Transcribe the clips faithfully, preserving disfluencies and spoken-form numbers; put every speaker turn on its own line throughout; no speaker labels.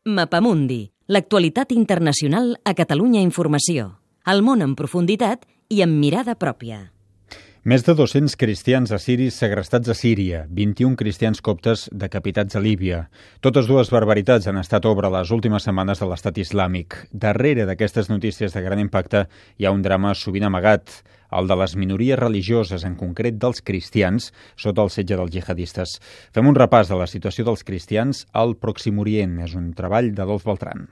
Mapamundi, l'actualitat internacional a Catalunya Informació. El món en profunditat i amb mirada pròpia.
Més de dos-cents cristians assiris segrestats a Síria, vint-i-un cristians coptes decapitats a Líbia. Totes dues barbaritats han estat obra les últimes setmanes de l'estat islàmic. Darrere d'aquestes notícies de gran impacte hi ha un drama sovint amagat, el de les minories religioses, en concret dels cristians, sota el setge dels jihadistes. Fem un repàs de la situació dels cristians al Pròxim Orient. És un treball d'Adolf Beltrán.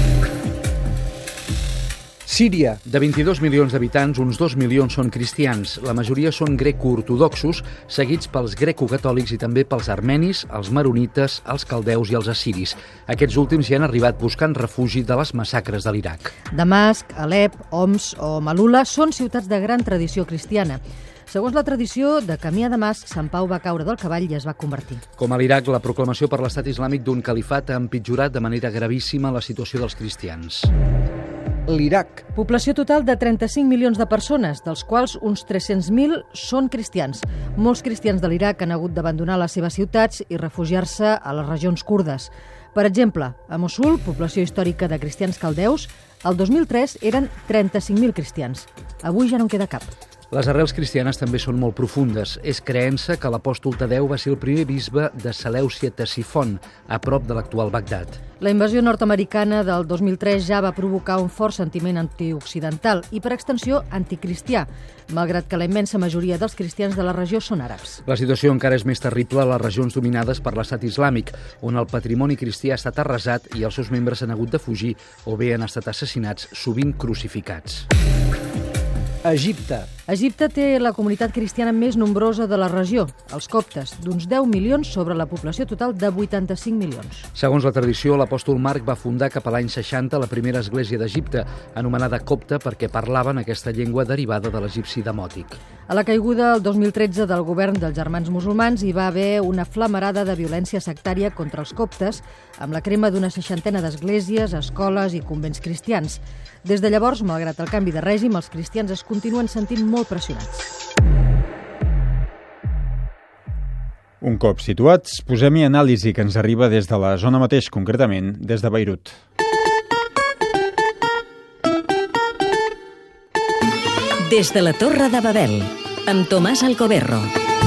Síria, de vint-i-dos milions d'habitants, uns dos milions són cristians. La majoria són greco-ortodoxos, seguits pels greco-catòlics i també pels armenis, els maronites, els caldeus i els assiris. Aquests últims hi han arribat buscant refugi de les massacres de l'Iraq.
Damasc, Alep, Homs o Malula són ciutats de gran tradició cristiana. Segons la tradició, de camí a Damasc, Sant Pau va caure del cavall i es va convertir.
Com a l'Iraq, la proclamació per l'estat islàmic d'un califat ha empitjorat de manera gravíssima la situació dels cristians.
L'Iraq. Població total de trenta-cinc milions de persones, dels quals uns tres-cents mil són cristians. Molts cristians de l'Iraq han hagut d'abandonar les seves ciutats i refugiar-se a les regions kurdes. Per exemple, a Mossul, població històrica de cristians caldeus, el dos mil tres eren trenta-cinc mil cristians. Avui ja no en queda cap.
Les arrels cristianes també són molt profundes. És creença que l'apòstol Tadeu va ser el primer bisbe de Selèucia Ctesifont, a prop de l'actual Bagdad.
La invasió nord-americana del dos mil tres ja va provocar un fort sentiment antioccidental i, per extensió, anticristià, malgrat que la immensa majoria dels cristians de la regió són àrabs.
La situació encara és més terrible a les regions dominades per l'estat islàmic, on el patrimoni cristià ha estat arrasat i els seus membres han hagut de fugir o bé han estat assassinats, sovint crucificats.
Egipte. Egipte té la comunitat cristiana més nombrosa de la regió, els coptes, d'uns deu milions sobre la població total de vuitanta-cinc milions.
Segons la tradició, l'apòstol Marc va fundar cap a l'any seixanta la primera església d'Egipte, anomenada copta perquè parlaven aquesta llengua derivada de l'egipci demòtic.
A la caiguda el dos mil tretze del govern dels germans musulmans hi va haver una flamarada de violència sectària contra els coptes, amb la crema d'una seixantena d'esglésies, escoles i convents cristians. Des de llavors, malgrat el canvi de règim, els cristians es continuen sentint molt pressionats.
Un cop situats, posem-hi anàlisi que ens arriba des de la zona mateix, concretament des de Beirut.
Des de la Torre de Babel, amb Tomàs Alcoberro.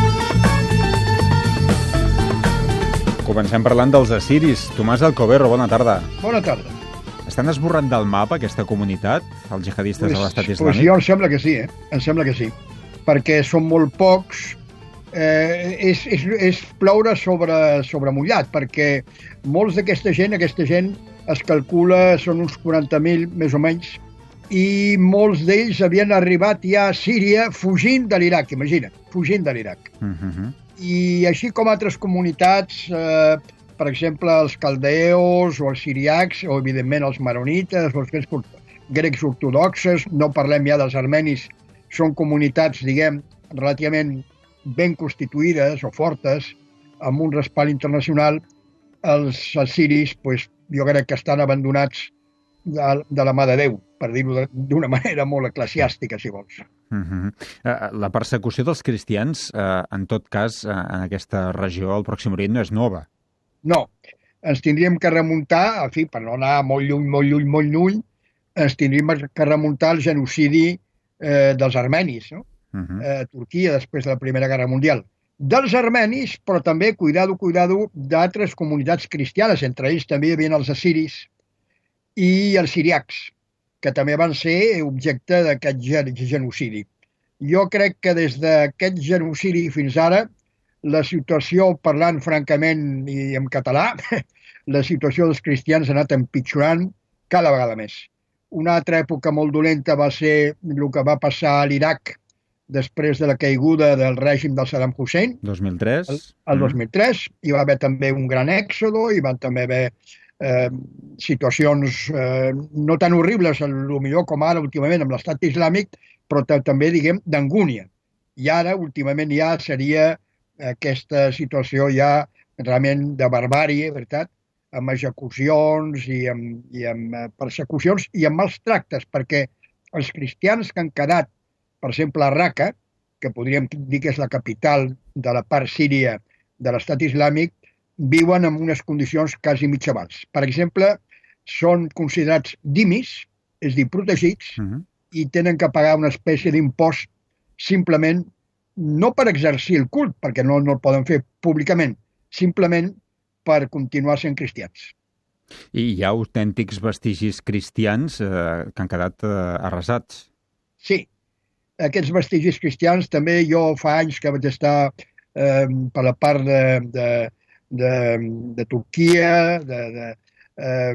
Comencem parlant dels assiris. Tomàs Alcoberro, bona tarda.
Bona tarda.
Estan esborrant del mapa aquesta comunitat, els jihadistes
pues,
de l'estat islàmic?
Pues jo em sembla que sí, eh? Em sembla que sí. Perquè són molt pocs, eh, és, és, és ploure sobre, sobre mullat, perquè molts d'aquesta gent, aquesta gent es calcula, són uns quaranta mil més o menys, i molts d'ells havien arribat ja a Síria fugint de l'Iraq, imagina't, fugint de l'Iraq.
Uh-huh.
I així com altres comunitats, eh, per exemple, els caldeos o els siriacs, o evidentment els maronites, o els grecs ortodoxes, no parlem ja dels armenis, són comunitats, diguem, relativament ben constituïdes o fortes, amb un respalt internacional. Els assiris, pues, jo crec que estan abandonats de, de la mà de Déu, per dir-ho d'una manera molt eclesiàstica, si vols.
Uh-huh. La persecució dels cristians, uh, en tot cas, uh, en aquesta regió, al Pròxim Orient, no és nova.
No, ens tindríem que remuntar, en fi, per no anar molt lluny, molt lluny, molt lluny, ens tindríem que remuntar al genocidi eh, dels armenis, no? Uh-huh. eh, Turquia, després de la Primera Guerra Mundial. Dels armenis, però també, cuidado, cuidado, d'altres comunitats cristianes, entre ells també hi havia els assiris i els siriacs, que també van ser objecte d'aquest genocidi. Jo crec que des d'aquest genocidi fins ara, la situació, parlant francament i en català, la situació dels cristians ha anat empitjorant cada vegada més. Una altra època molt dolenta va ser el que va passar a l'Iraq després de la caiguda del règim del Saddam Hussein.
dos mil tres.
El, el dos mil tres. Hi va haver també un gran èxodo, hi van també haver eh, situacions eh, no tan horribles, potser com ara últimament amb l'estat islàmic, però també, diguem, d'angúnia. I ara, últimament, ja seria aquesta situació ja realment de barbàrie, veritat, amb execucions i amb, i amb persecucions i amb mals tractes, perquè els cristians que han quedat, per exemple, a Raqqa, que podríem dir que és la capital de la part síria de l'estat islàmic, viuen en unes condicions quasi mitjavals. Per exemple, són considerats dhimis, és a dir, protegits, uh-huh. i tenen que pagar una espècie d'impost simplement, no per exercir el cult, perquè no, no el poden fer públicament, simplement per continuar sent cristians.
I hi ha autèntics vestigis cristians eh, que han quedat eh, arrasats.
Sí, aquests vestigis cristians també jo fa anys que vaig estar eh, per la part de, de, de, de Turquia, de, de, eh,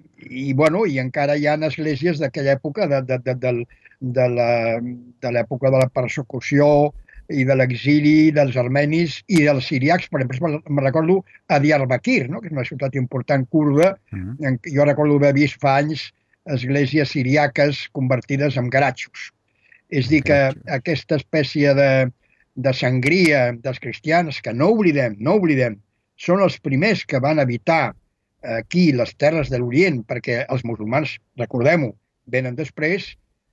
i, bueno, i encara hi ha esglésies d'aquella època, de, de, de, de, de la- de l'època de la persecució i de l'exili dels armenis i dels siriacs. Per exemple, me recordo a Diyarbakir, no? Que és una ciutat important kurda.
Mhm.
En què jo recordo haver vist fa anys esglésies siriaques convertides en garatxos. És dir, que
Garatxos.
aquesta espècie de, de sangria dels cristians, que no oblidem, no oblidem, són els primers que van habitar aquí les terres de l'Orient, perquè els musulmans, recordem-ho, venen després,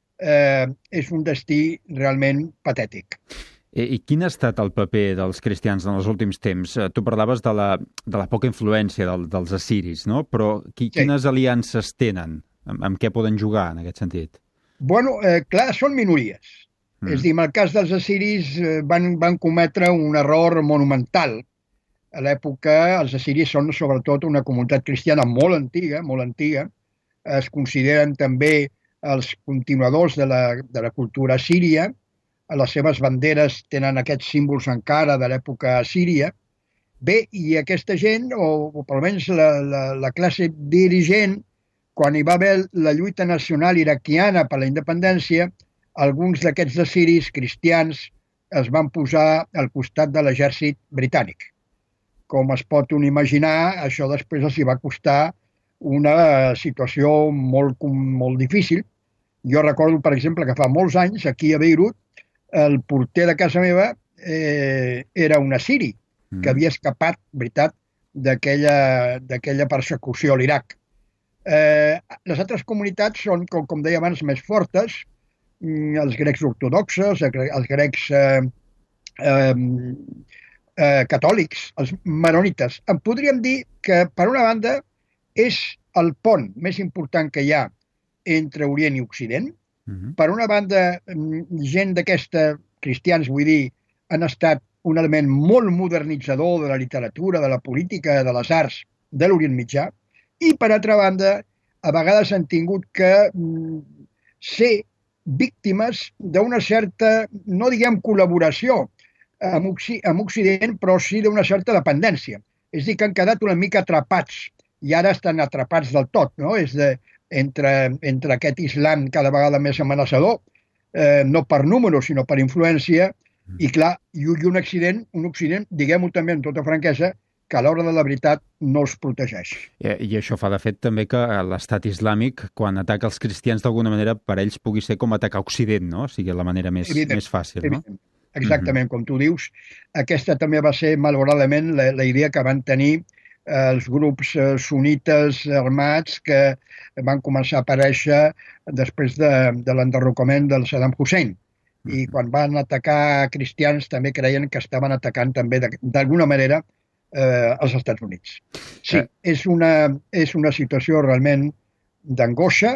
eh, és un destí realment patètic.
I, I quin ha estat el paper dels cristians en els últims temps? Eh, Tu parlaves de la, de la poca influència del, dels assiris, no? Però qui,
Sí.
quines aliances tenen? Amb, amb què poden jugar, en aquest sentit?
Bueno, eh, clar, són minories.
Mm.
És a dir, en el cas dels assiris eh, van, van cometre un error monumental. A l'època, els assiris són sobretot una comunitat cristiana molt antiga, molt antiga. Es consideren també els continuadors de la, de la cultura assíria. A les seves banderes tenen aquests símbols encara de l'època assíria. Bé, i aquesta gent, o, o almenys la, la, la classe dirigent, quan hi va haver la lluita nacional iraquiana per la independència, alguns d'aquests assiris cristians es van posar al costat de l'exèrcit britànic. Com es pot un imaginar, això després els hi va costar una situació molt, com- molt difícil. Jo recordo, per exemple, que fa molts anys, aquí a Beirut, el porter de casa meva eh, era un assiri,
Mm.
que havia escapat, veritat, d'aquella d'aquella persecució a l'Iraq. Eh, les altres comunitats són, com, com deia abans, més fortes, mm, els grecs ortodoxos, els gre- els grecs eh, eh, eh, catòlics, els maronites. En podríem dir que, per una banda, és el pont més important que hi ha entre Orient i Occident.
Mhm.
Per una banda, mm, gent d'aquesta, cristians vull dir, han estat un element molt modernitzador de la literatura, de la política, de les arts de l'Orient Mitjà, i per altra banda, a vegades han tingut que mm, ser víctimes d'una certa, no diguem col·laboració amb, Occi amb Occident, però sí d'una certa dependència. És a dir, que han quedat una mica atrapats, i ara estan atrapats del tot, no? És de, entre, entre aquest islam cada vegada més amenaçador, eh, no per números, sinó per influència, i clar, i un i un accident, un occident, diguem-ho també amb tota franquesa, que a l'hora de la veritat no els protegeix.
I, I això fa de fet també que l'estat islàmic, quan ataca els cristians d'alguna manera, per ells pugui ser com atacar Occident, no? O sigui, la manera més,
Evident,
més fàcil, no?
Evident. Exactament, com tu dius. Aquesta també va ser, malauradament, la, la idea que van tenir eh, els grups eh, sunites armats que van començar a aparèixer després de, de l'enderrocament del Saddam Hussein. I quan van atacar cristians també creien que estaven atacant també de- d'alguna manera eh, els Estats Units. Sí,
Eh.
és una, és una situació realment d'angoixa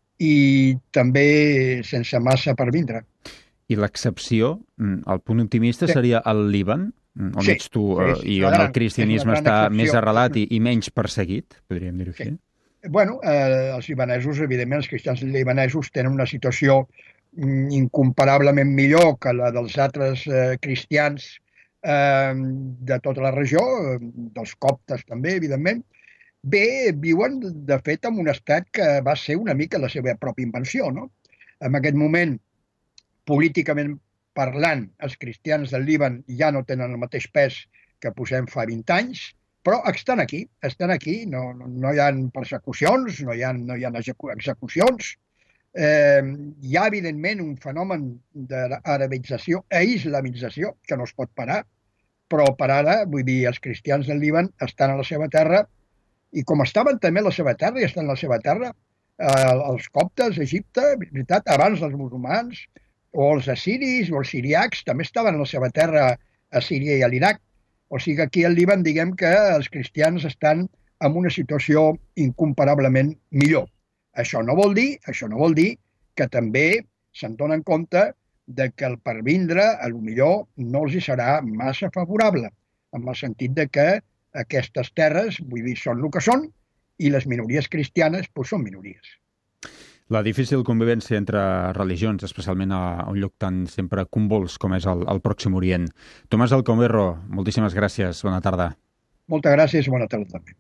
i també sense massa per vindre.
I l'excepció, mm, el punt optimista,
Sí.
seria el Líban, mm, on
Sí,
ets tu,
sí,
eh,
sí,
i
és una
on el
gran-
cristianisme
és una gran
està
excepció.
més arrelat i, i menys perseguit, podríem dir-ho
Sí.
així.
Bueno, eh, els libanesos, evidentment, els cristians libanesos tenen una situació mm, incomparablement millor que la dels altres eh, cristians eh, de tota la regió, eh, dels coptes també, evidentment. Bé, viuen, de fet, en un estat que va ser una mica la seva pròpia invenció, no? En aquest moment, políticament parlant, els cristians del Líban ja no tenen el mateix pes que posem fa vint anys, però estan aquí, estan aquí, no, no, no hi ha persecucions, no hi ha, no hi ha execu execucions. Eh, hi ha, evidentment, un fenomen d'arabització e islamització que no es pot parar, però per ara, vull dir, els cristians del Líban estan a la seva terra i com estaven també a la seva terra i estan a la seva terra, eh, els coptes, Egipte, veritat, abans dels musulmans, o els assiris o els siriacs també estaven a la seva terra a Síria i a l'Iraq. O sigui que aquí al Líban diguem que els cristians estan en una situació incomparablement millor. Això no vol dir, això no vol dir que també se'n donen compte de que el pervindre, a lo millor, no els hi serà massa favorable, en el sentit de que aquestes terres, vull dir, són el que són, i les minories cristianes doncs, són minories.
La difícil convivència entre religions, especialment a un lloc tan sempre convuls com és el, el Pròxim Orient. Tomàs Alcomerro, moltíssimes gràcies. Bona tarda.
Moltes gràcies i bona tarda també.